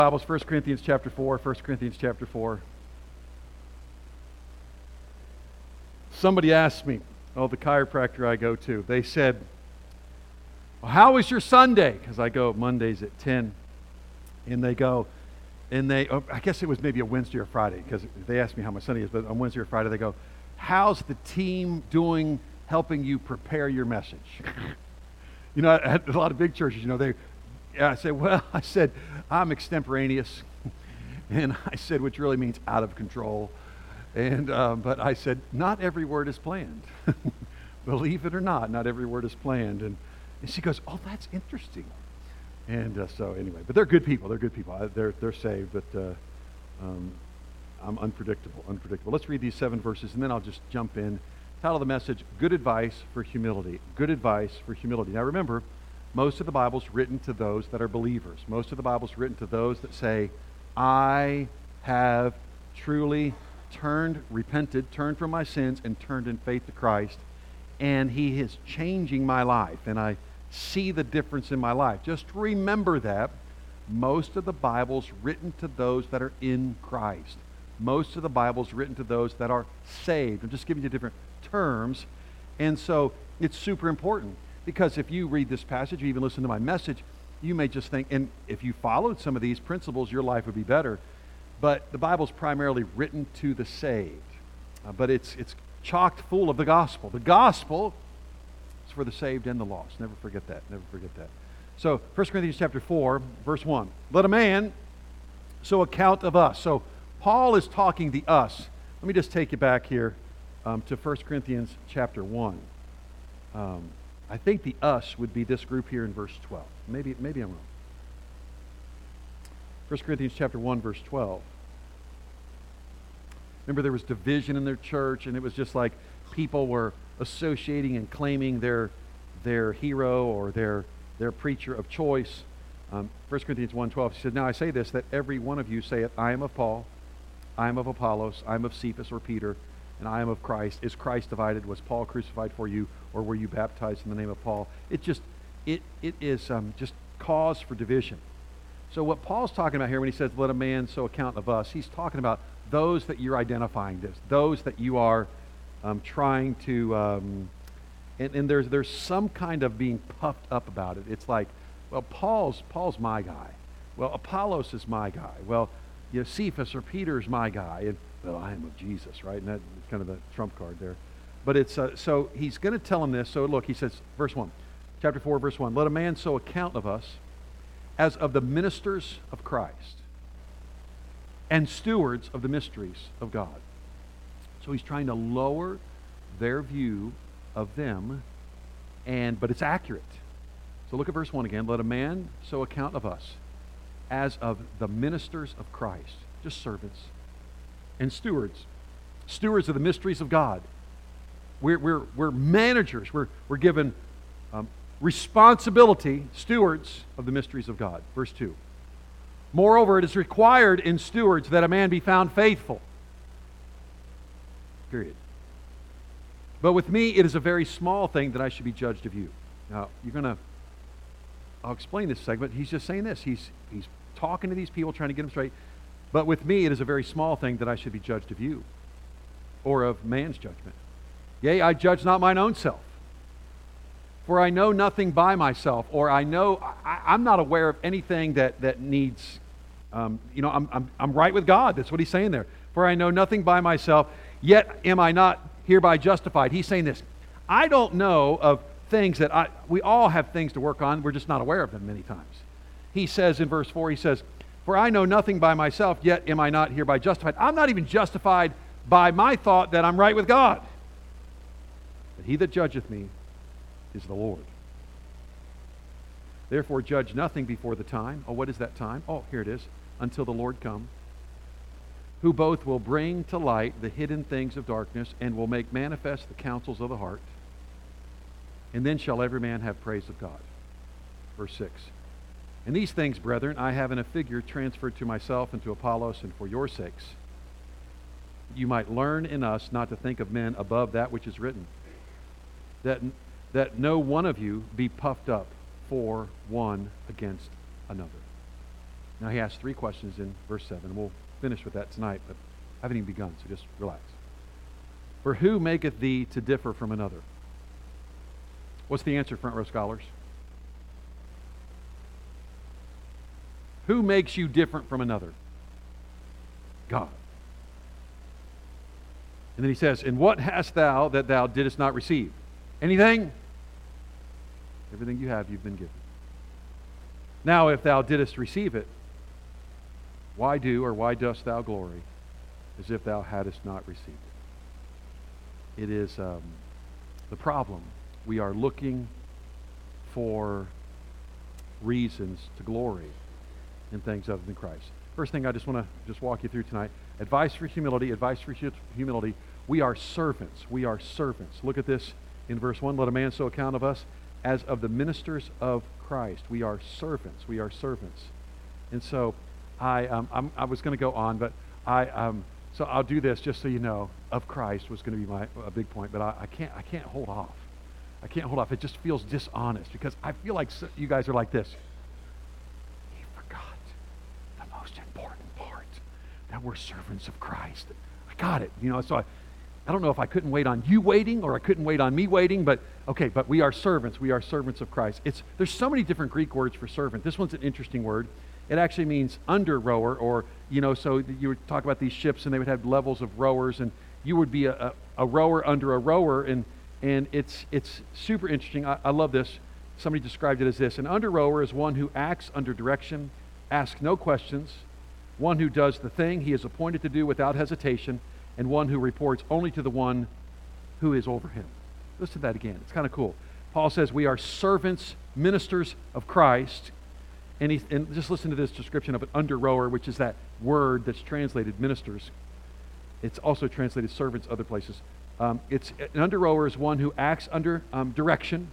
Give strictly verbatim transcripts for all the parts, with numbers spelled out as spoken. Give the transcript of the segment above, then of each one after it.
Bibles, First Corinthians chapter four, First Corinthians chapter four. Somebody asked me, oh, the chiropractor I go to, they said, well, how was your Sunday? Because I go Mondays at ten. And they go, and they, oh, I guess it was maybe a Wednesday or Friday, because they asked me how my Sunday is, but on Wednesday or Friday they go, how's the team doing helping you prepare your message? You know, at a lot of big churches, you know, they, I said, well, I said, I'm extemporaneous. And I said, which really means out of control. And, um, but I said, not every word is planned. Believe it or not, not every word is planned. And, and she goes, oh, that's interesting. And uh, so anyway, but they're good people. They're good people. I, they're, they're saved, but uh, um, I'm unpredictable, unpredictable. Let's read these seven verses, and then I'll just jump in. Title of the message, Good Advice for Humility. Good Advice for Humility. Now remember, most of the Bible's written to those that are believers. Most of the Bible's written to those that say, I have truly turned, repented, turned from my sins, and turned in faith to Christ, and He is changing my life, and I see the difference in my life. Just remember that. Most of the Bible's written to those that are in Christ. Most of the Bible's written to those that are saved. I'm just giving you different terms, and so it's super important. Because if you read this passage, or even listen to my message, you may just think, and if you followed some of these principles, your life would be better. But the Bible's primarily written to the saved. Uh, but it's it's chocked full of the gospel. The gospel is for the saved and the lost. Never forget that. Never forget that. So, First Corinthians chapter four, verse one. Let a man so account of us. So, Paul is talking the us. Let me just take you back here um, to First Corinthians chapter one. Um, I think the us would be this group here in verse twelve. Maybe, maybe I'm wrong. First Corinthians chapter one, verse twelve. Remember, there was division in their church, and it was just like people were associating and claiming their their hero or their their preacher of choice. Um, First Corinthians one twelve, he said, now I say this, that every one of you saith, I am of Paul, I am of Apollos, I am of Cephas or Peter, and I am of Christ. Is Christ divided? Was Paul crucified for you, or were you baptized in the name of Paul? It just, it it is um, just cause for division. So what Paul's talking about here when he says, let a man so account of us, he's talking about those that you're identifying as, those that you are um, trying to, um, and, and there's there's some kind of being puffed up about it. It's like, well, Paul's Paul's my guy. Well, Apollos is my guy. Well, you know, Cephas or Peter's my guy. And well, I am of Jesus, right? And that's kind of the trump card there. But it's, uh, so he's going to tell him this. So look, he says, verse one, chapter four, verse one, let a man so account of us as of the ministers of Christ and stewards of the mysteries of God. So he's trying to lower their view of them, and but it's accurate. So look at verse one again. Let a man so account of us as of the ministers of Christ, just servants, and stewards, stewards of the mysteries of God. We're, we're, we're managers. We're, we're given um, responsibility, stewards of the mysteries of God. Verse two. Moreover, it is required in stewards that a man be found faithful. Period. But with me, it is a very small thing that I should be judged of you. Now, you're going to, I'll explain this segment. He's just saying this. He's, he's talking to these people, trying to get them straight. But with me, it is a very small thing that I should be judged of you, or of man's judgment. Yea, I judge not mine own self. For I know nothing by myself, or I know, I, I'm not aware of anything that, that needs, um, you know, I'm, I'm, I'm right with God. That's what he's saying there. For I know nothing by myself, yet am I not hereby justified. He's saying this. I don't know of things that I, we all have things to work on. We're just not aware of them many times. He says in verse four, he says, for I know nothing by myself, yet am I not hereby justified. I'm not even justified by my thought that I'm right with God. But he that judgeth me is the Lord. Therefore judge nothing before the time. Oh, what is that time? Oh, here it is. Until the Lord come, who both will bring to light the hidden things of darkness and will make manifest the counsels of the heart. And then shall every man have praise of God. Verse six. And these things, brethren, I have in a figure transferred to myself and to Apollos, and for your sakes, you might learn in us not to think of men above that which is written, that, that no one of you be puffed up for one against another. Now he asks three questions in verse seven. We'll finish with that tonight, but I haven't even begun, so just relax. For who maketh thee to differ from another? What's the answer, front row scholars? Who makes you different from another? God. And then he says, and what hast thou that thou didst not receive? Anything? Everything you have, you've been given. Now, if thou didst receive it, why do or why dost thou glory as if thou hadst not received it? It is um, the problem. We are looking for reasons to glory in things other than Christ. First thing I just want to just walk you through tonight. Advice for humility, advice for humility. We are servants. We are servants. Look at this in verse one. Let a man so account of us as of the ministers of Christ. We are servants. We are servants. And so I um, I'm, I was going to go on, but I um, so I'll do this just so you know. Of Christ was going to be my a big point, but I, I can't I can't hold off. I can't hold off. It just feels dishonest because I feel like so, you guys are like this. He forgot the most important part, that we're servants of Christ. I got it. You know, so I, I don't know if I couldn't wait on you waiting or I couldn't wait on me waiting, but okay, but we are servants. We are servants of Christ. It's there's so many different Greek words for servant. This one's an interesting word. It actually means under rower, or, you know, so you would talk about these ships and they would have levels of rowers, and you would be a, a, a rower under a rower, and and it's it's super interesting. I, I love this. Somebody described it as this: an under rower is one who acts under direction, asks no questions, one who does the thing he is appointed to do without hesitation, and one who reports only to the one who is over him. Listen to that again. It's kind of cool. Paul says we are servants, ministers of Christ, and, he, and just listen to this description of an under rower, which is that word that's translated ministers. It's also translated servants other places. Um, it's an under rower is one who acts under um, direction,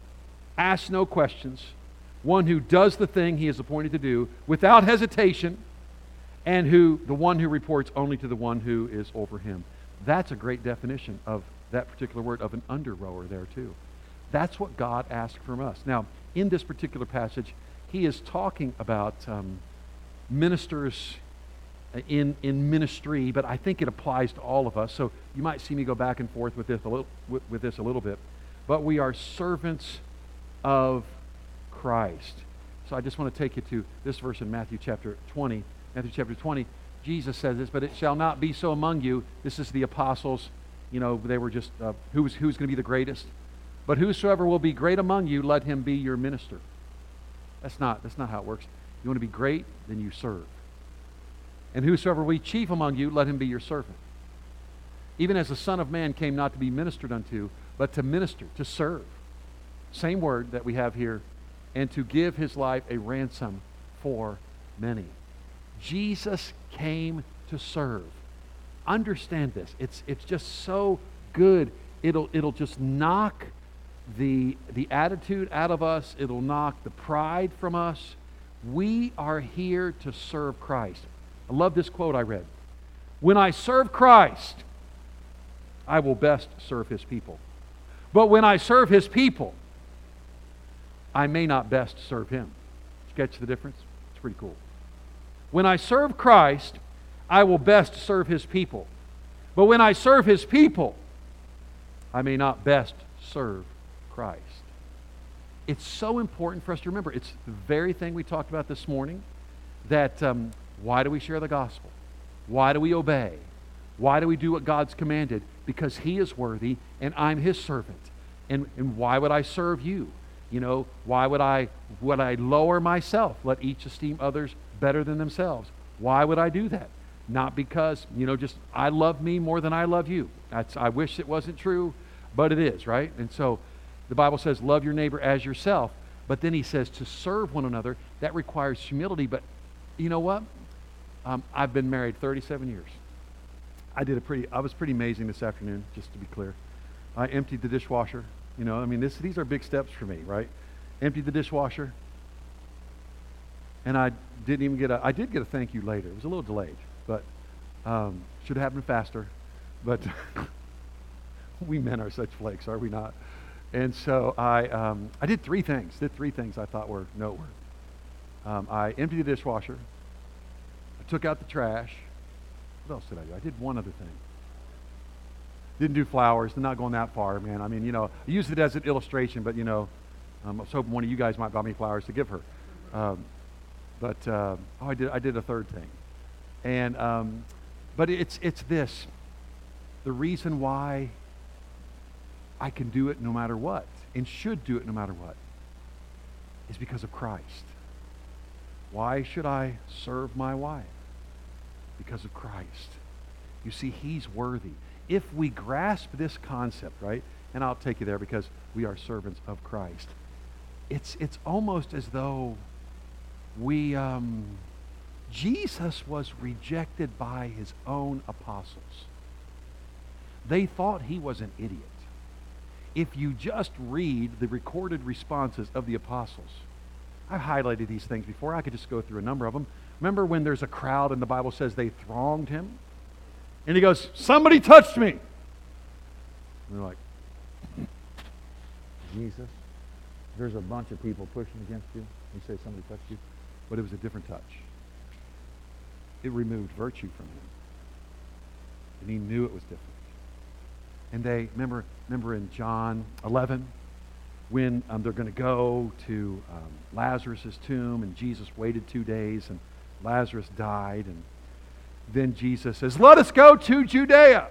asks no questions, one who does the thing he is appointed to do without hesitation, and who the one who reports only to the one who is over him. That's a great definition of that particular word, of an under rower there too. That's what God asked from us. Now, in this particular passage, he is talking about um, ministers in in ministry, but I think it applies to all of us. So you might see me go back and forth with this a little, with, with this a little bit. But we are servants of Christ. So I just want to take you to this verse in Matthew chapter twenty. Matthew chapter twenty, Jesus says this, but it shall not be so among you. This is the apostles. You know, they were just, uh, who's, who's going to be the greatest? But whosoever will be great among you, let him be your minister. That's not, that's not how it works. You want to be great, then you serve. And whosoever will be chief among you, let him be your servant. Even as the Son of Man came not to be ministered unto, but to minister, to serve. Same word that we have here. And to give his life a ransom for many. Jesus came to serve. Understand this. It's it's just so good. It'll it'll just knock the the attitude out of us. It'll knock the pride from us. We are here to serve Christ. I love this quote I read. When I serve Christ, I will best serve his people. But when I serve his people, I may not best serve him. Catch the difference? It's pretty cool. When I serve Christ, I will best serve his people. But when I serve his people, I may not best serve Christ. It's so important for us to remember. It's the very thing we talked about this morning, that um, why do we share the gospel? Why do we obey? Why do we do what God's commanded? Because he is worthy and I'm his servant. And, and why would I serve you? You know, why would I would I lower myself? Let each esteem others better than themselves. Why would I do that? Not because, you know, just I love me more than I love you. That's, I wish it wasn't true, but it is, right? And so the Bible says, love your neighbor as yourself. But then he says to serve one another. That requires humility. But you know what? Um, I've been married thirty-seven years. I did a pretty, I was pretty amazing this afternoon, just to be clear. I emptied the dishwasher. You know, I mean, this, these are big steps for me, right? Emptied the dishwasher. And I didn't even get a, I did get a thank you later. It was a little delayed, but um, should have happened faster. But we men are such flakes, are we not? And so I, um, I did three things, did three things I thought were noteworthy. Um, I emptied the dishwasher. took out the trash. What else did I do? I did one other thing. Didn't do flowers. They're not going that far, man. I mean, you know, I used it as an illustration, but, you know, um, I was hoping one of you guys might buy me flowers to give her. Um, but, uh, oh, I did I did a third thing. And, um, but it's it's this. The reason why I can do it no matter what, and should do it no matter what, is because of Christ. Why should I serve my wife? Because of Christ. You see, he's worthy. If we grasp this concept, right, and I'll take you there because we are servants of Christ, it's it's almost as though we, um, Jesus was rejected by his own apostles. They thought he was an idiot. If you just read the recorded responses of the apostles, I've highlighted these things before. I could just go through a number of them. Remember when there's a crowd and the Bible says they thronged him? And he goes, somebody touched me. And they're like, Jesus, there's a bunch of people pushing against you. You say somebody touched you. But it was a different touch. It removed virtue from him. And he knew it was different. And they, remember, remember in John eleven, when um, they're going to go to um, Lazarus' tomb, and Jesus waited two days, and Lazarus died, and then Jesus says, let us go to Judea.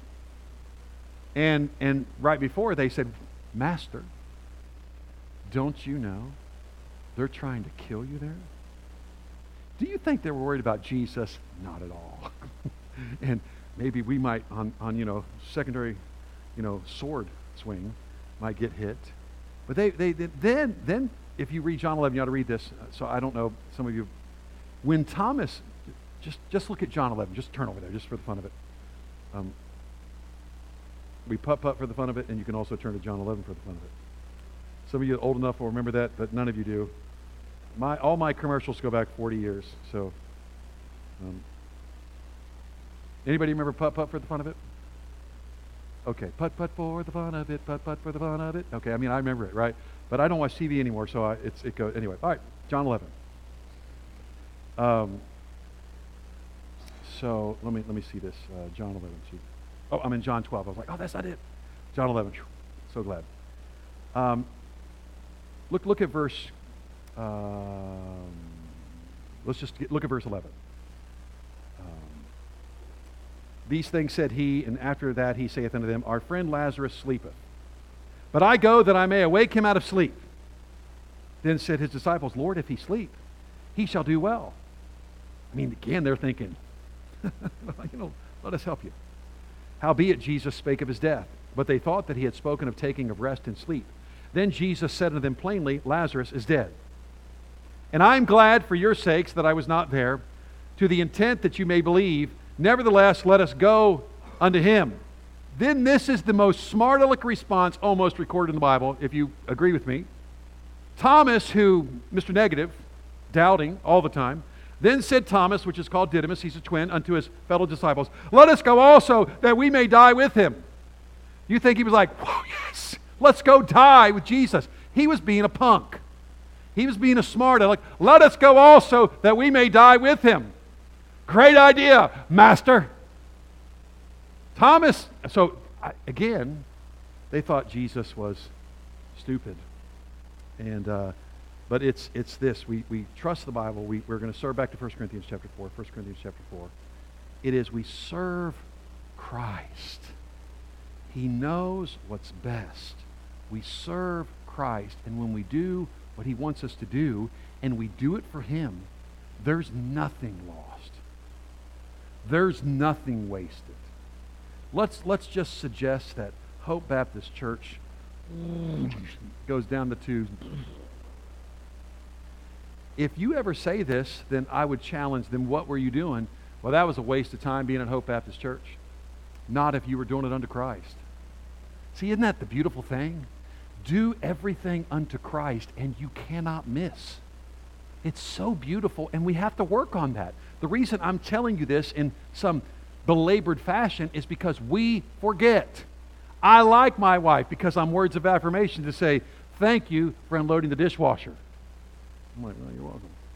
And, and right before, they said, Master, don't you know they're trying to kill you there? Do you think they were worried about Jesus? Not at all. And maybe we might, on, on you know, secondary, you know, sword swing, might get hit. But they, they, they then, then, if you read John eleven, you ought to read this. So I don't know, some of you, when Thomas, just, just look at John eleven. Just turn over there, just for the fun of it. Um, we putt-putt for the fun of it, and you can also turn to John eleven for the fun of it. Some of you old enough will remember that, but none of you do. My, all my commercials go back forty years, so. Um, anybody remember putt-putt for the fun of it? Okay, putt-putt for the fun of it, putt-putt for the fun of it. Okay, I mean, I remember it, right? But I don't watch T V anymore, so I, it's, it goes, anyway. All right, John eleven. Um, so, let me let me see this, uh, John eleven. See. Oh, I'm in John twelve. I was like, oh, that's not it. John eleven, so glad. Um, look, look at verse, um, let's just get, look at verse eleven. These things said he, and after that he saith unto them, our friend Lazarus sleepeth. But I go that I may awake him out of sleep. Then said his disciples, Lord, if he sleep, he shall do well. I mean, again, they're thinking, you know, let us help you. Howbeit Jesus spake of his death, but they thought that he had spoken of taking of rest and sleep. Then Jesus said unto them plainly, Lazarus is dead. And I am glad for your sakes that I was not there, to the intent that you may believe. Nevertheless, let us go unto him. Then this is the most smart aleck response almost recorded in the Bible, if you agree with me. Thomas, who, Mister Negative, doubting all the time, then said Thomas, which is called Didymus, he's a twin, unto his fellow disciples, let us go also, that we may die with him. You think he was like, whoa, yes, let's go die with Jesus. He was being a punk. He was being a smart aleck. Let us go also, that we may die with him. Great idea, Master. Thomas, so again, they thought Jesus was stupid. And, uh, but it's it's this. We, we trust the Bible. We, we're going to serve back to First Corinthians chapter four. First Corinthians chapter four. It is we serve Christ. He knows what's best. We serve Christ. And when we do what he wants us to do, and we do it for him, there's nothing lost. There's nothing wasted. Let's let's just suggest that Hope Baptist Church goes down the tubes. If you ever say this, then I would challenge them, what were you doing? Well, that was a waste of time being at Hope Baptist Church. Not if you were doing it unto Christ. See, isn't that the beautiful thing? Do everything unto Christ and you cannot miss. It's so beautiful, and we have to work on that. The reason I'm telling you this in some belabored fashion is because we forget. I like my wife because I'm words of affirmation to say, thank you for unloading the dishwasher. I'm like, well, you're welcome.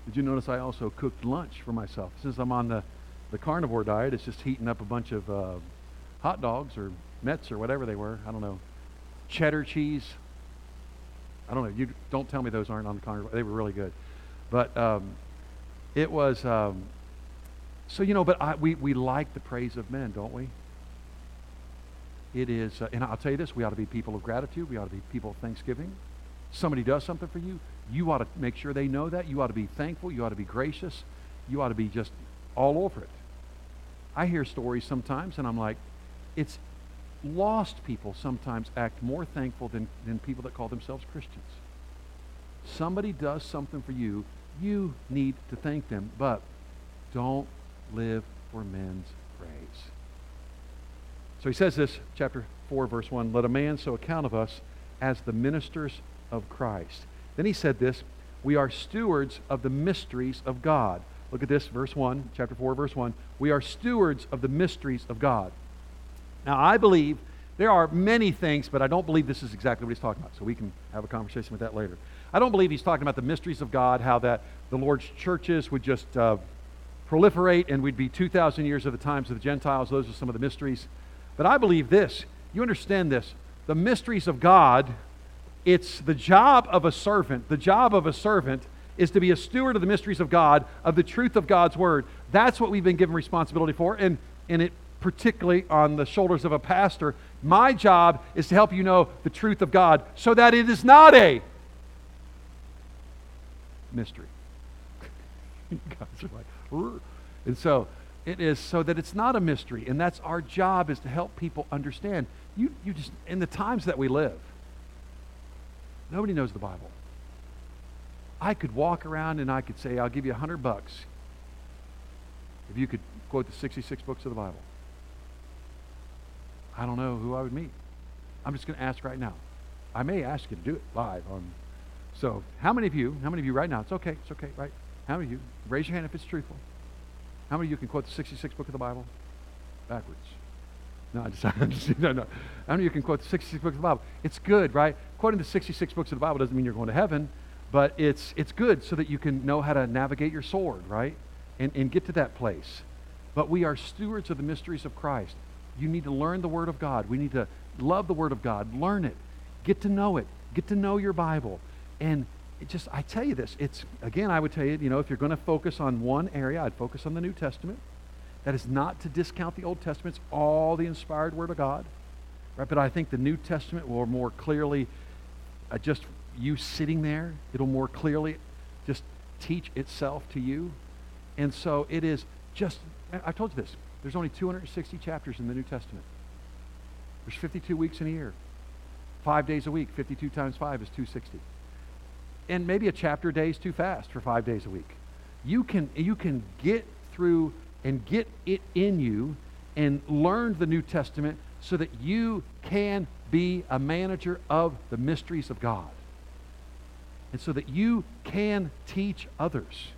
Did you notice I also cooked lunch for myself? Since I'm on the, the carnivore diet, it's just heating up a bunch of uh, hot dogs or Mets or whatever they were. I don't know. Cheddar cheese. I don't know. You don't tell me those aren't on the carnivore. They were really good. But um, it was, um, so, you know, but I, we, we like the praise of men, don't we? It is, uh, and I'll tell you this, we ought to be people of gratitude. We ought to be people of thanksgiving. Somebody does something for you, you ought to make sure they know that. You ought to be thankful. You ought to be gracious. You ought to be just all over it. I hear stories sometimes, and I'm like, it's lost people sometimes act more thankful than, than people that call themselves Christians. Somebody does something for you, you need to thank them, but don't live for men's praise. So he says this, chapter four, verse one, let a man so account of us as the ministers of Christ. Then he said this, we are stewards of the mysteries of God. Look at this, verse one, chapter four, verse one. We are stewards of the mysteries of God. Now, I believe there are many things, but I don't believe this is exactly what he's talking about. So we can have a conversation with that later. I don't believe he's talking about the mysteries of God, how that the Lord's churches would just uh, proliferate and we'd be two thousand years of the times of the Gentiles. Those are some of the mysteries. But I believe this. You understand this. The mysteries of God, it's the job of a servant. The job of a servant is to be a steward of the mysteries of God, of the truth of God's Word. That's what we've been given responsibility for. And, and it particularly on the shoulders of a pastor, my job is to help you know the truth of God so that it is not a mystery. You guys are like, Rrr. And so it is so that it's not a mystery, and that's our job, is to help people understand. You, you just, in the times that we live, nobody knows the Bible. I could walk around and I could say, I'll give you a hundred bucks if you could quote the sixty-six books of the Bible. I don't know who I would meet. I'm just going to ask right now. I may ask you to do it live on. So, how many of you? How many of you right now? It's okay. It's okay. Right? How many of you? Raise your hand if it's truthful. How many of you can quote the sixty-six book of the Bible backwards? No, I just, I'm just no, no. How many of you can quote the sixty-six books of the Bible? It's good, right? Quoting the sixty-six books of the Bible doesn't mean you're going to heaven, but it's it's good so that you can know how to navigate your sword, right? And and get to that place. But we are stewards of the mysteries of Christ. You need to learn the Word of God. We need to love the Word of God. Learn it. Get to know it. Get to know your Bible. And it just, I tell you this, it's, again, I would tell you, you know, if you're going to focus on one area, I'd focus on the New Testament. That is not to discount the Old Testament. It's all the inspired Word of God. Right? But I think the New Testament will more clearly, uh, just you sitting there, it'll more clearly just teach itself to you. And so it is just, I told you this, there's only two hundred sixty chapters in the New Testament. There's fifty-two weeks in a year. Five days a week. fifty-two times five is two hundred sixty. And maybe a chapter a day is too fast for five days a week. You can, you can get through and get it in you and learn the New Testament so that you can be a manager of the mysteries of God. And so that you can teach others.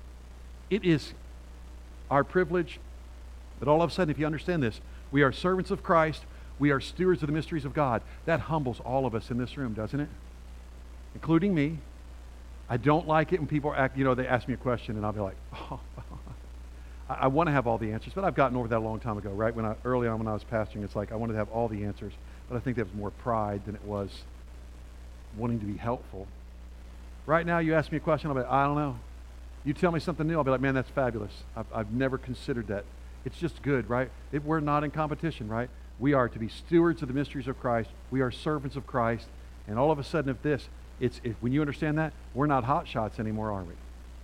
It is our privilege that all of a sudden, if you understand this, we are servants of Christ, we are stewards of the mysteries of God. That humbles all of us in this room, doesn't it? Including me. I don't like it when people act, you know, they ask me a question and I'll be like, oh, I, I want to have all the answers, but I've gotten over that a long time ago, right? When I, early on when I was pastoring, it's like I wanted to have all the answers, but I think that was more pride than it was wanting to be helpful. Right now, you ask me a question, I'll be like, I don't know. You tell me something new, I'll be like, man, that's fabulous. I've, I've never considered that. It's just good, right? It, we're not in competition, right? We are to be stewards of the mysteries of Christ. We are servants of Christ. And all of a sudden, if this, it's if, when you understand that, we're not hot shots anymore, are we?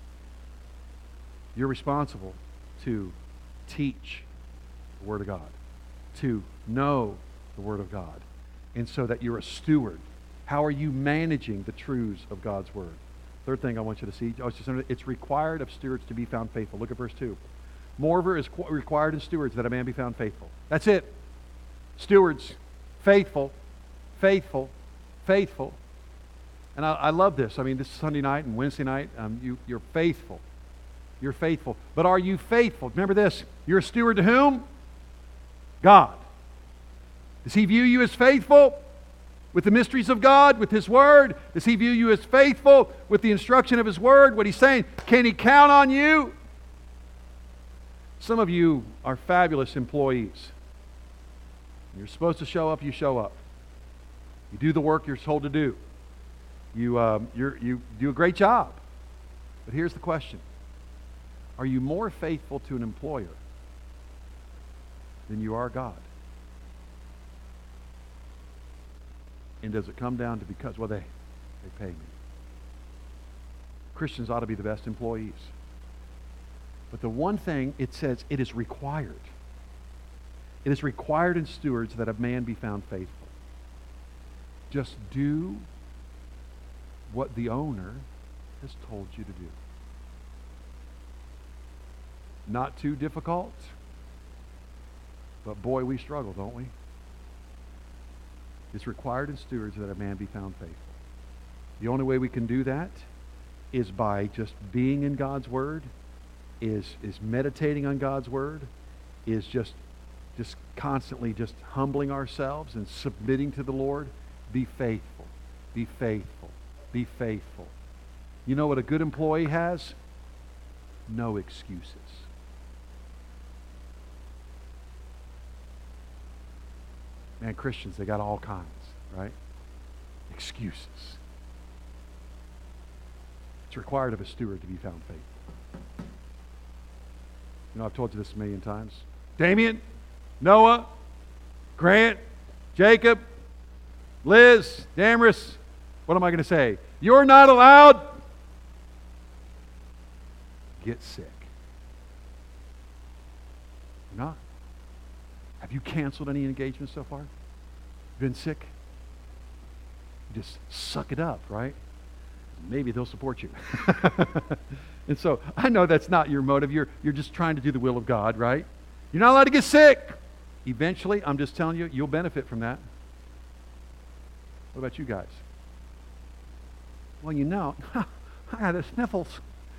You're responsible to teach the Word of God, to know the Word of God, and so that you're a steward. How are you managing the truths of God's Word? Third thing I want you to see, it's required of stewards to be found faithful. Look at verse two. Moreover, is required in stewards that a man be found faithful. That's it. Stewards, faithful, faithful, faithful. And I, I love this. I mean, this Sunday night and Wednesday night, um, you, you're faithful. You're faithful. But are you faithful? Remember this. You're a steward to whom? God. Does He view you as faithful? with the mysteries of God, with His Word? Does He view you as faithful with the instruction of His Word? What He's saying, can He count on you? Some of you are fabulous employees. You're supposed to show up, you show up. You do the work you're told to do. You, um, you're, you do a great job. But here's the question. Are you more faithful to an employer than you are God? And does it come down to because, well, they, they pay me. Christians ought to be the best employees. But the one thing, it says it is required. It is required in stewards that a man be found faithful. Just do what the owner has told you to do. Not too difficult, but boy, we struggle, don't we? It's required in stewards that a man be found faithful. The only way we can do that is by just being in God's Word, is, is meditating on God's Word, is just, just constantly just humbling ourselves and submitting to the Lord. Be faithful. Be faithful. Be faithful. You know what a good employee has? No excuses. Man, Christians, they got all kinds, right? Excuses. It's required of a steward to be found faithful. You know, I've told you this a million times. Damien, Noah, Grant, Jacob, Liz, Damaris, what am I going to say? You're not allowed. Get sick. You're not. Have you canceled any engagements so far? Been sick? You just suck it up, right? Maybe they'll support you. And so I know that's not your motive. You're, you're just trying to do the will of God, right? You're not allowed to get sick. Eventually, I'm just telling you, you'll benefit from that. What about you guys? Well, you know, I had the sniffles.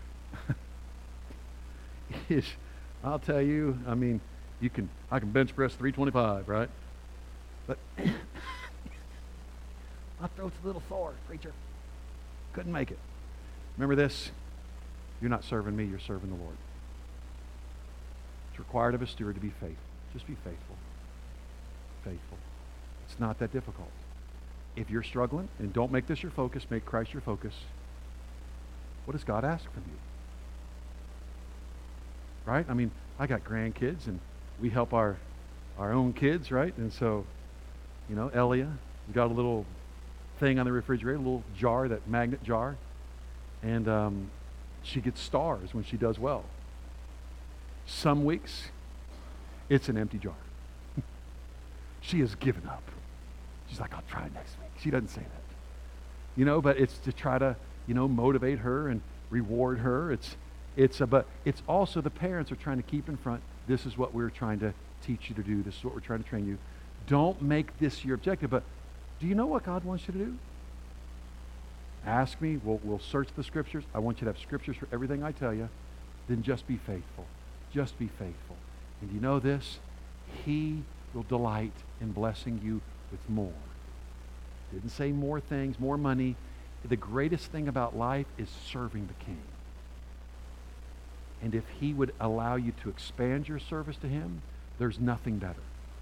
I'll tell you, I mean, you can, I can bench press three twenty-five, right? But my throat's a little sore, preacher. Couldn't make it. Remember this? You're not serving me, you're serving the Lord. It's required of a steward to be faithful. Just be faithful. Faithful. It's not that difficult. If you're struggling, and don't make this your focus, make Christ your focus, what does God ask from you? Right? I mean, I got grandkids, and we help our our own kids, right? And so, you know, Elia, we got a little thing on the refrigerator, a little jar, that magnet jar, and um, she gets stars when she does well. Some weeks, it's an empty jar. She has given up. She's like, I'll try next week. She doesn't say that. You know, but it's to try to, you know, motivate her and reward her. It's It's a, but it's also the parents are trying to keep in front. This is what we're trying to teach you to do. This is what we're trying to train you. Don't make this your objective. But do you know what God wants you to do? Ask me. We'll, we'll search the Scriptures. I want you to have Scriptures for everything I tell you. Then just be faithful. Just be faithful. And you know this? He will delight in blessing you with more. Didn't say more things, more money. The greatest thing about life is serving the King. And if He would allow you to expand your service to Him, there's nothing better.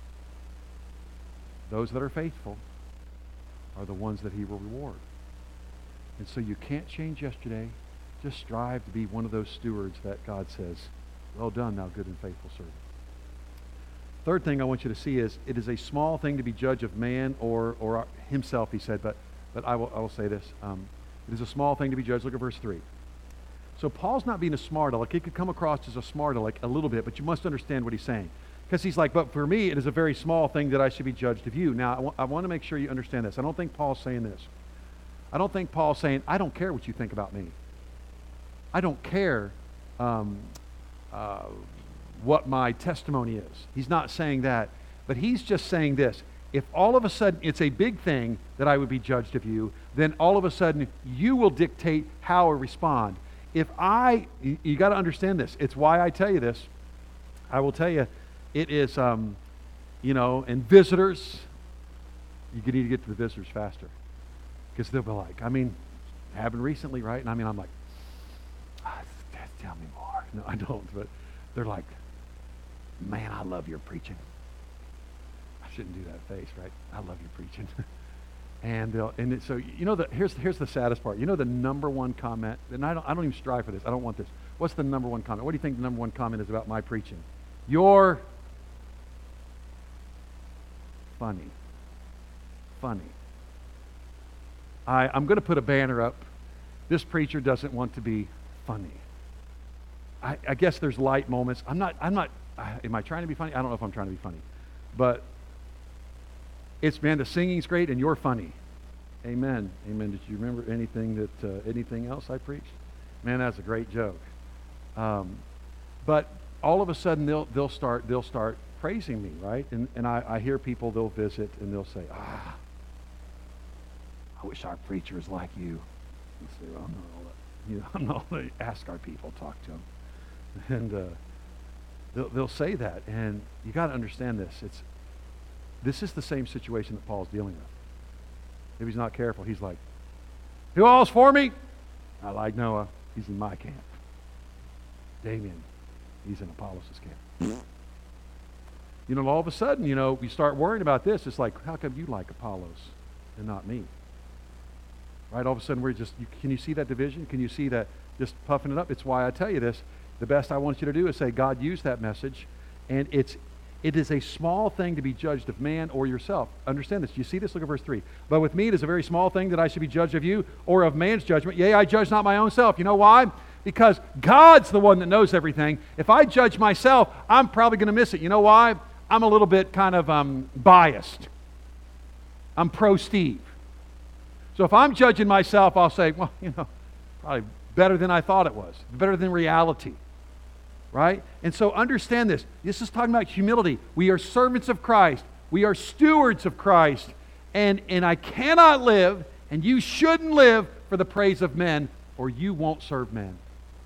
Those that are faithful are the ones that He will reward. And so you can't change yesterday. Just strive to be one of those stewards that God says, well done, thou good and faithful servant. Third thing I want you to see is it is a small thing to be judge of man or or himself, he said, but but I will I will say this. Um, it is a small thing to be judged. Look at verse three. So Paul's not being a smart aleck. He could come across as a smart aleck a little bit, but you must understand what he's saying. Because he's like, but for me, it is a very small thing that I should be judged of you. Now, I, w- I want to make sure you understand this. I don't think Paul's saying this. I don't think Paul's saying, I don't care what you think about me. I don't care um, uh, what my testimony is. He's not saying that. But he's just saying this. If all of a sudden it's a big thing that I would be judged of you, then all of a sudden you will dictate how I respond. If I, you, you got to understand this. It's why I tell you this. I will tell you, it is, um, you know, and visitors, you need to get to the visitors faster. Because they'll be like, I mean, happened recently, right? And I mean, I'm like, ah, tell me more. No, I don't. But they're like, man, I love your preaching. I shouldn't do that face, right? I love your preaching. and they'll, and it, so, you know, the, here's, here's the saddest part. You know the number one comment, and I don't, I don't even strive for this. I don't want this. What's the number one comment? What do you think the number one comment is about my preaching? You're funny. Funny. I, I'm going to put a banner up. This preacher doesn't want to be funny. I, I guess there's light moments. I'm not, I'm not, uh, am I trying to be funny? I don't know if I'm trying to be funny. But it's, man, the singing's great and you're funny. Amen. Amen. Did you remember anything that, uh, anything else I preached? Man, that's a great joke. Um, but all of a sudden they'll, they'll start, they'll start praising me, right? And, and I, I hear people, they'll visit and they'll say, ah, I wish our preacher was like you. And say, well, I'm not all that, you know, I'm not all that. Ask our people, talk to them. And uh, they'll, they'll say that. And you got to understand this. It's, this is the same situation that Paul's dealing with. If he's not careful, he's like, who all's for me? I like Noah. He's in my camp. Damien, he's in Apollos' camp. You know, all of a sudden, you know, we start worrying about this. It's like, how come you like Apollos and not me? Right? All of a sudden, we're just, you, can you see that division? Can you see that just puffing it up? It's why I tell you this. The best I want you to do is say, God used that message, and it's it is a small thing to be judged of man or yourself. Understand this. You see this? Look at verse three. But with me it is a very small thing that I should be judged of you or of man's judgment. Yea, I judge not my own self. You know why? Because God's the one that knows everything. If I judge myself, I'm probably going to miss it. You know why? I'm a little bit kind of um, biased. I'm pro-Steve. So if I'm judging myself, I'll say, well, you know, probably better than I thought it was. Better than reality. Right? And so understand this. This is talking about humility. We are servants of Christ. We are stewards of Christ. And, and I cannot live, and you shouldn't live for the praise of men, or you won't serve men.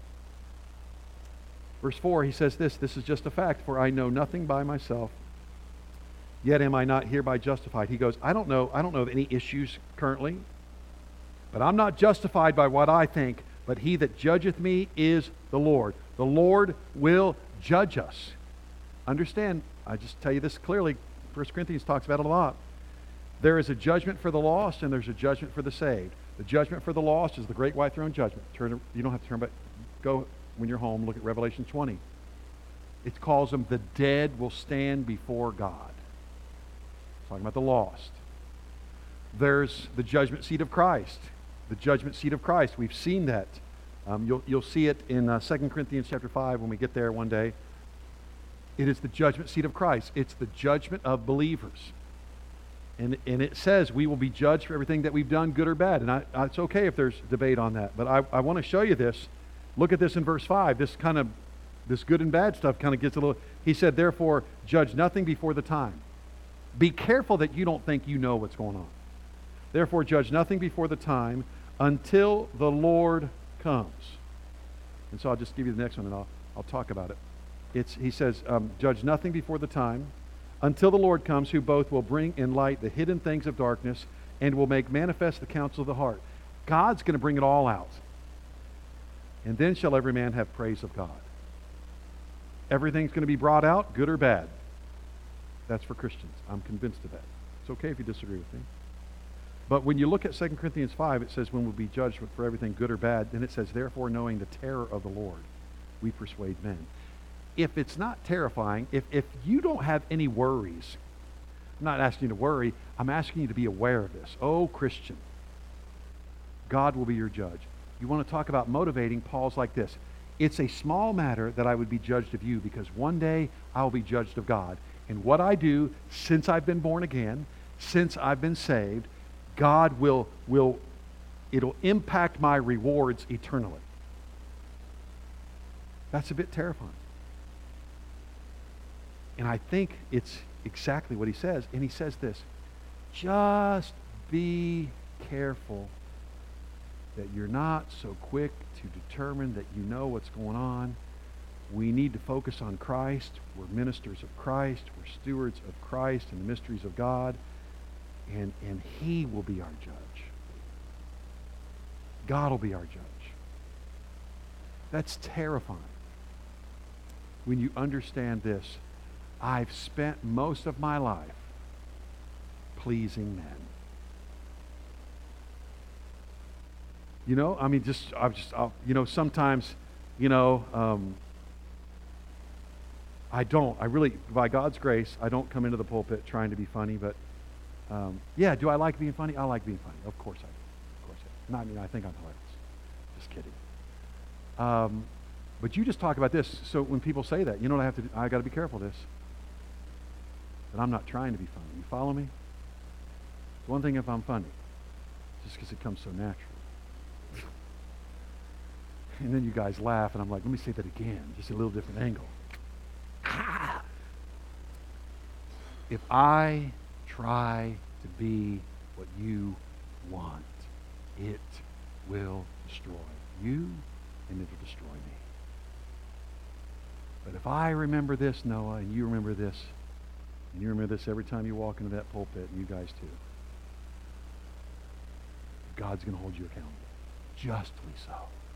Verse four, he says this, this is just a fact, for I know nothing by myself, yet am I not hereby justified. He goes, I don't know, I don't know of any issues currently, but I'm not justified by what I think, but he that judgeth me is the Lord. The Lord will judge us. Understand, I just tell you this clearly, First Corinthians talks about it a lot. There is a judgment for the lost and there's a judgment for the saved. The judgment for the lost is the great white throne judgment. Turn, you don't have to turn back. Go when you're home, look at Revelation twenty. It calls them the dead will stand before God. It's talking about the lost. There's the judgment seat of Christ. The judgment seat of Christ. We've seen that. Um, you'll, you'll see it in uh, Second Corinthians chapter five when we get there one day. It is the judgment seat of Christ. It's the judgment of believers. And, and it says we will be judged for everything that we've done, good or bad. And I, I, it's okay if there's debate on that. But I, I want to show you this. Look at this in verse five. This kind of, this good and bad stuff kind of gets a little... He said, therefore, judge nothing before the time. Be careful that you don't think you know what's going on. Therefore, judge nothing before the time until the Lord comes. And so I'll just give you the next one and I'll, I'll talk about it. It's, he says, um, judge nothing before the time until the Lord comes, who both will bring in light the hidden things of darkness and will make manifest the counsel of the heart. God's going to bring it all out. And then shall every man have praise of God. Everything's going to be brought out, good or bad. That's for Christians. I'm convinced of that. It's okay if you disagree with me. But when you look at Second Corinthians five, it says when we'll be judged for everything good or bad. Then it says, therefore, knowing the terror of the Lord, we persuade men. If it's not terrifying, if, if you don't have any worries, I'm not asking you to worry, I'm asking you to be aware of this. Oh, Christian, God will be your judge. You want to talk about motivating? Paul's like this. It's a small matter that I would be judged of you, because one day I'll be judged of God. And what I do since I've been born again, since I've been saved, God will, will, it'll impact my rewards eternally. That's a bit terrifying. And I think it's exactly what he says. And he says this, just be careful that you're not so quick to determine that you know what's going on. We need to focus on Christ. We're ministers of Christ. We're stewards of Christ and the mysteries of God. And, and he will be our judge. God will be our judge. That's terrifying. When you understand this, I've spent most of my life pleasing men. You know, I mean, just, I've just, I'll, you know, sometimes, you know, um, I don't, I really, by God's grace, I don't come into the pulpit trying to be funny, but um, yeah, do I like being funny? I like being funny. Of course I do. Of course I do. And I mean, I think I'm hilarious. Just kidding. Um, but you just talk about this. So when people say that, you know what I have to do? I got to be careful of this. But I'm not trying to be funny. You follow me? It's one thing if I'm funny, just because it comes so natural. And then you guys laugh, and I'm like, let me say that again, just a little different angle. If I try to be what you want, it will destroy you, and it will destroy me. But if I remember this, Noah, and you remember this, and you remember this every time you walk into that pulpit, and you guys too, God's going to hold you accountable. Justly so.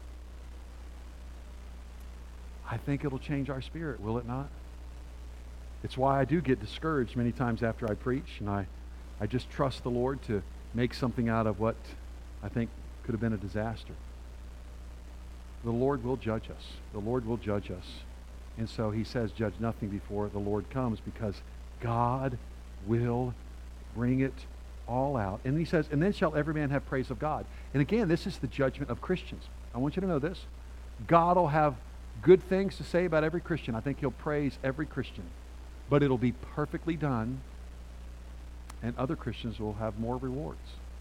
I think it'll change our spirit, will it not? It's why I do get discouraged many times after I preach, and I, I just trust the Lord to make something out of what I think could have been a disaster. The Lord will judge us. The Lord will judge us. And so he says, judge nothing before the Lord comes, because God will bring it all out. And he says, and then shall every man have praise of God. And again, this is the judgment of Christians. I want you to know this. God will have good things to say about every Christian. I think he'll praise every Christian. But it'll be perfectly done, and other Christians will have more rewards.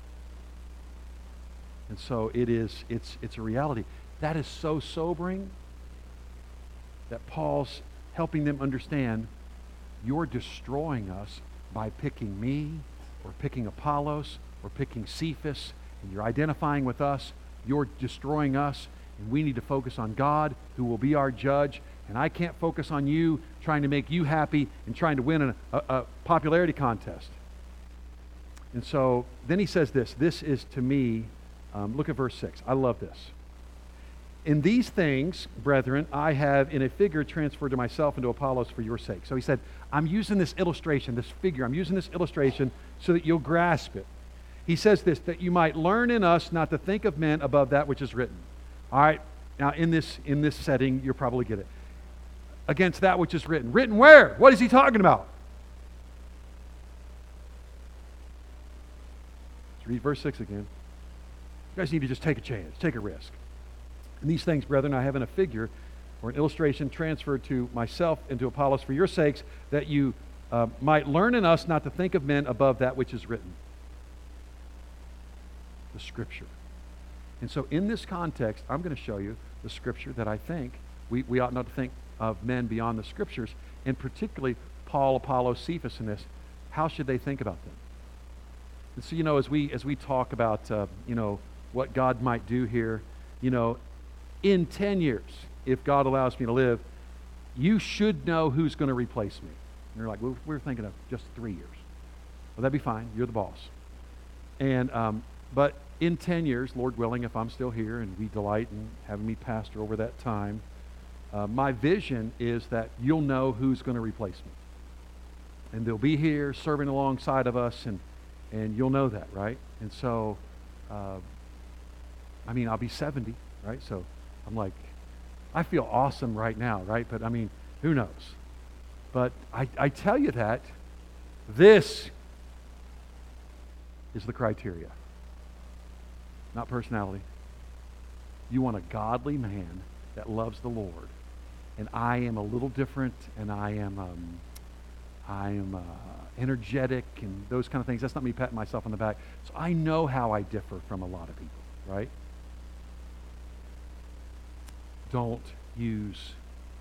And so it is, it's, it's a reality. That is so sobering that Paul's helping them understand, you're destroying us by picking me, or picking Apollos, or picking Cephas, and you're identifying with us. You're destroying us, and we need to focus on God, who will be our judge. And I can't focus on you trying to make you happy and trying to win a, a, a popularity contest. And so then he says this. This is to me, um, look at verse six. I love this. In these things, brethren, I have in a figure transferred to myself and to Apollos for your sake. So he said, I'm using this illustration, this figure. I'm using this illustration so that you'll grasp it. He says this, that you might learn in us not to think of men above that which is written. All right, now in this, in this setting, you'll probably get it. Against that which is written. Written where? What is he talking about? Let's read verse six again. You guys need to just take a chance, take a risk. And these things, brethren, I have in a figure or an illustration transferred to myself and to Apollos for your sakes, that you uh, might learn in us not to think of men above that which is written. The Scripture. And so in this context, I'm going to show you the Scripture that I think we, we ought not to think of men beyond the Scriptures, and particularly Paul, Apollos, Cephas in this. How should they think about them? And so, you know, as we as we talk about, uh, you know, what God might do here, you know, in ten years, if God allows me to live, you should know who's going to replace me. And you're like, well, we're thinking of just three years. Well, that'd be fine. You're the boss. And um, but in ten years, Lord willing, if I'm still here and we delight in having me pastor over that time, Uh, my vision is that you'll know who's going to replace me. And they'll be here serving alongside of us, and, and you'll know that, right? And so, uh, I mean, I'll be seventy, right? So I'm like, I feel awesome right now, right? But I mean, who knows? But I, I tell you that this is the criteria, not personality. You want a godly man that loves the Lord. And I am a little different, and I am um, I am uh, energetic, and those kind of things. That's not me patting myself on the back. So I know how I differ from a lot of people, right? Don't use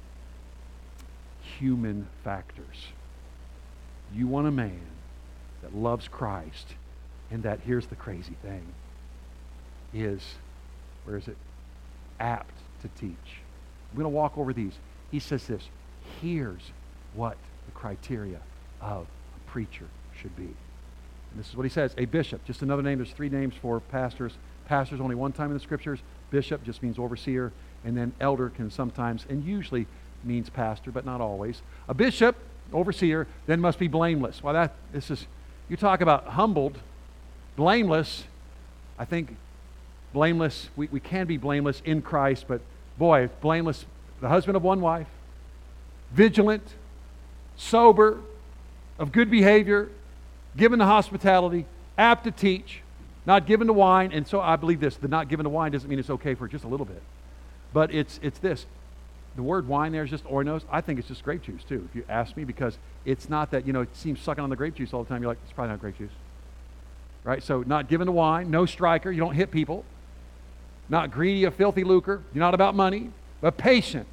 human factors. You want a man that loves Christ, and that, here's the crazy thing, is, where is it? Apt to teach. I'm going to walk over these. He says this, here's what the criteria of a preacher should be. And this is what he says, a bishop, just another name. There's three names for pastors. Pastor's only one time in the scriptures. Bishop just means overseer. And then elder can sometimes and usually means pastor, but not always. A bishop, overseer, then must be blameless. Well, that this is, you talk about humbled, blameless. I think blameless, we, we can be blameless in Christ, but boy, blameless, the husband of one wife, vigilant, sober, of good behavior, given to hospitality, apt to teach, not given to wine. And so I believe this, the not given to wine doesn't mean it's okay for just a little bit. But it's it's this. The word wine there is just oinos. I think it's just grape juice too, if you ask me, because it's not that, you know, it seems sucking on the grape juice all the time. You're like, it's probably not grape juice. Right? So not given to wine, no striker, you don't hit people. Not greedy, a filthy lucre. You're not about money, but patient.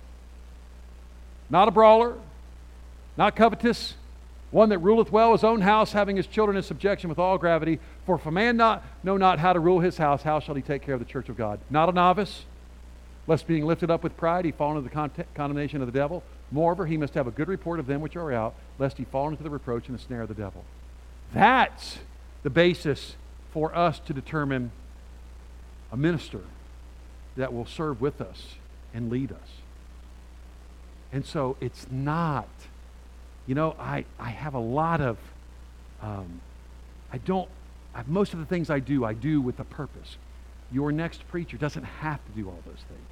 Not a brawler, not covetous, one that ruleth well his own house, having his children in subjection with all gravity. For if a man not know not how to rule his house, how shall he take care of the church of God? Not a novice, lest being lifted up with pride he fall into the con- condemnation of the devil. Moreover, he must have a good report of them which are out, lest he fall into the reproach and the snare of the devil. That's the basis for us to determine a minister that will serve with us and lead us. And so it's not, you know, I, I have a lot of, um, I don't, I, most of the things I do, I do with a purpose. Your next preacher doesn't have to do all those things.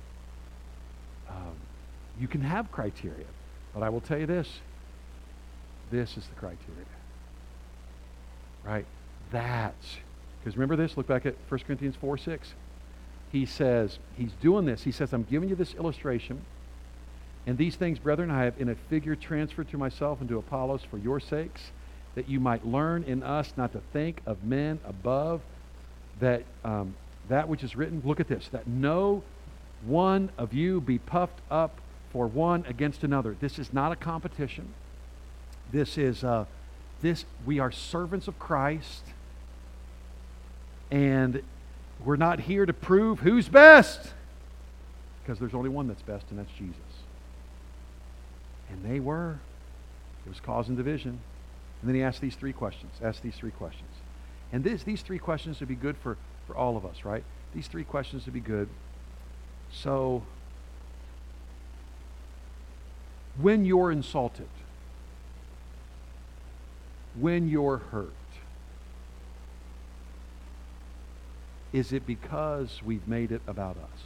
Um, you can have criteria, but I will tell you this, this is the criteria. Right? That's, because remember this, look back at First Corinthians four six. He says, he's doing this. He says, I'm giving you this illustration. And these things, brethren, I have in a figure transferred to myself and to Apollos for your sakes, that you might learn in us not to think of men above, that um, that which is written, look at this, that no one of you be puffed up for one against another. This is not a competition. This is, uh, this, we are servants of Christ, and we're not here to prove who's best, because there's only one that's best, and that's Jesus. And they were. It was causing division. And then he asked these three questions. Asked these three questions. And this, these three questions would be good for, for all of us, right? These three questions would be good. So, when you're insulted, when you're hurt, is it because we've made it about us?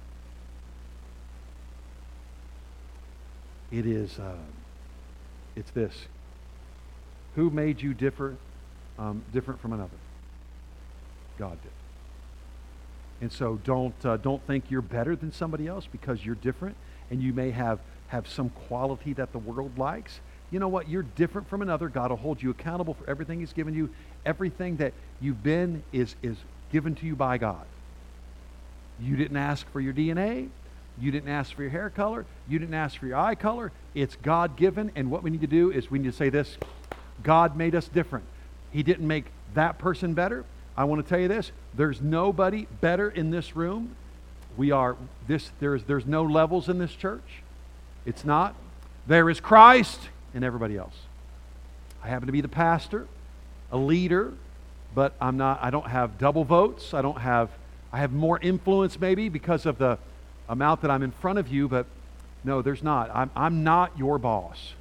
It is, uh, it's this. Who made you different, um, different from another? God did. And so don't uh, don't think you're better than somebody else because you're different and you may have, have some quality that the world likes. You know what? You're different from another. God will hold you accountable for everything He's given you. Everything that you've been is, is given to you by God. You didn't ask for your D N A. You didn't ask for your hair color. You didn't ask for your eye color. It's God-given, and what we need to do is we need to say this, God made us different. He didn't make that person better. I want to tell you this, there's nobody better in this room. We are, this, there's, there's no levels in this church. It's not. There is Christ and everybody else. I happen to be the pastor, a leader, but I'm not, I don't have double votes. I don't have, I have more influence maybe because of the amount that I'm in front of you, but no, there's not. I'm, I'm not your boss.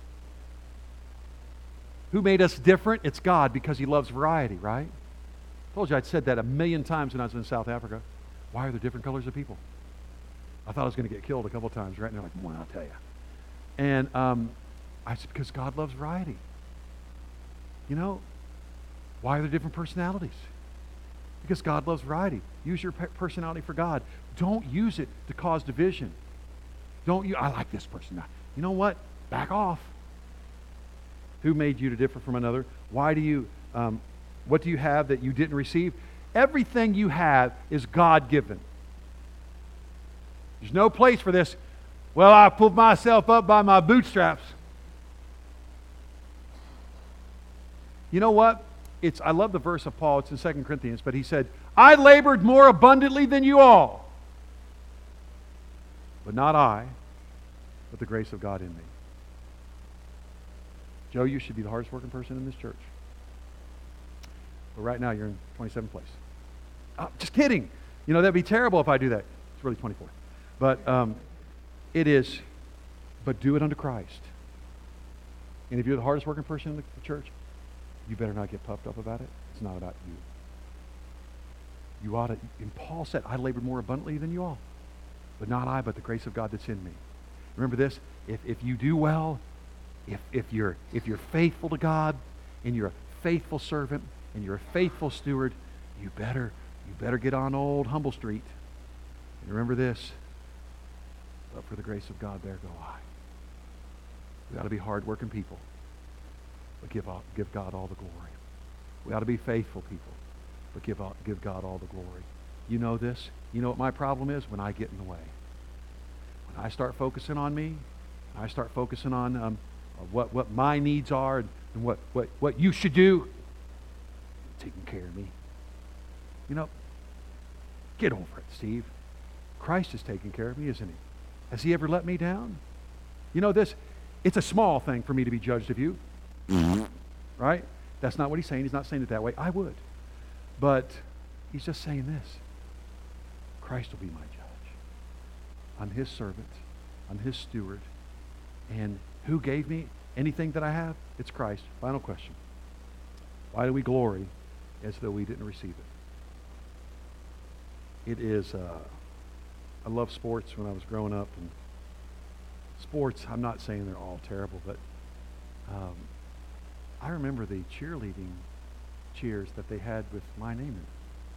Who made us different? It's God, because He loves variety, right? I told you I'd said that a million times when I was in South Africa. Why are there different colors of people? I thought I was going to get killed a couple of times, right? And they're like, well, I'll tell you. And um, I said, because God loves variety. You know, why are there different personalities? Because God loves variety. Use your personality for God. Don't use it to cause division. Don't you? I like this person. You know what? Back off. Who made you to differ from another? Why do you, um, what do you have that you didn't receive? Everything you have is God-given. There's no place for this, well, I pulled myself up by my bootstraps. You know what? It's, I love the verse of Paul. It's in Second Corinthians, but he said, I labored more abundantly than you all. But not I, but the grace of God in me. Joe, you should be the hardest working person in this church. But right now you're in twenty-seventh place. Oh, just kidding. You know, that'd be terrible if I do that. It's really twenty-fourth. But um, it is, but do it unto Christ. And if you're the hardest working person in the church, you better not get puffed up about it. It's not about you. You ought to, and Paul said, I labored more abundantly than you all. But not I, but the grace of God that's in me. Remember this, if, if you do well, if, if, you're, if you're faithful to God, and you're a faithful servant, and you're a faithful steward, you better, you better get on old Humble Street. And remember this, but for the grace of God, there go I. We ought to be hard-working people, but give, all, give God all the glory. We ought to be faithful people, but give, all, give God all the glory. You know this? You know what my problem is? When I get in the way. When I start focusing on me, when I start focusing on um, what, what my needs are and what, what, what you should do, taking care of me. You know, get over it, Steve. Christ is taking care of me, isn't he? Has he ever let me down? You know this? It's a small thing for me to be judged of you. Right? That's not what he's saying. He's not saying it that way. I would. But he's just saying this. Christ will be my judge. I'm his servant. I'm his steward. And who gave me anything that I have? It's Christ. Final question. Why do we glory as though we didn't receive it? It is, uh, I love sports when I was growing up. And sports, I'm not saying they're all terrible, but um, I remember the cheerleading cheers that they had with my name in it.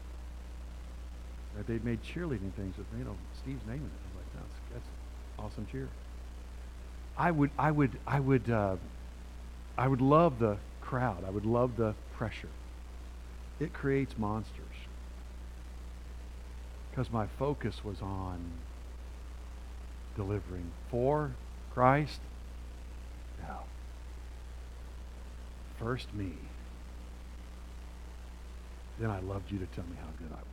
That they'd made cheerleading things with, you know, Steve's name in it. I was like, that's, that's an awesome cheer. I would, I would, I would, uh, I would love the crowd. I would love the pressure. It creates monsters. Because my focus was on delivering for Christ. No. First me. Then I loved you to tell me how good I was.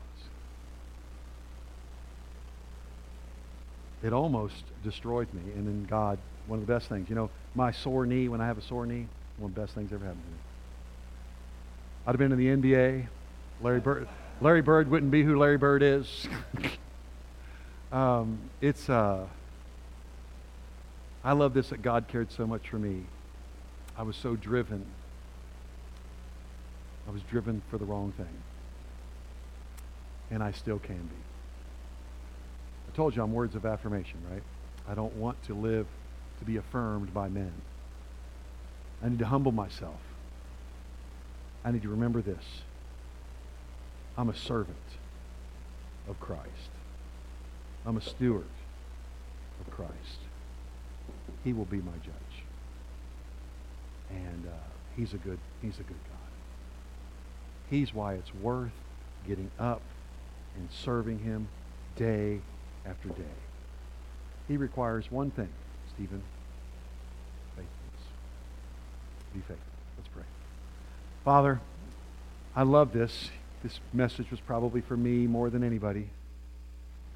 It almost destroyed me. And then God, one of the best things, you know, my sore knee, when I have a sore knee, one of the best things ever happened to me. I'd have been in the N B A. Larry Bird, Larry Bird wouldn't be who Larry Bird is. um, it's, uh, I love this that God cared so much for me. I was so driven. I was driven for the wrong thing. And I still can be. I told you I'm words of affirmation, right? I don't want to live to be affirmed by men. I need to humble myself. I need to remember this. I'm a servant of Christ. I'm a steward of Christ. He will be my judge. And uh, he's a good, he's a good God. He's why it's worth getting up and serving him day after day. He requires one thing, Stephen, faithfulness. Be faithful. Let's pray. Father, I love this. This message was probably for me more than anybody.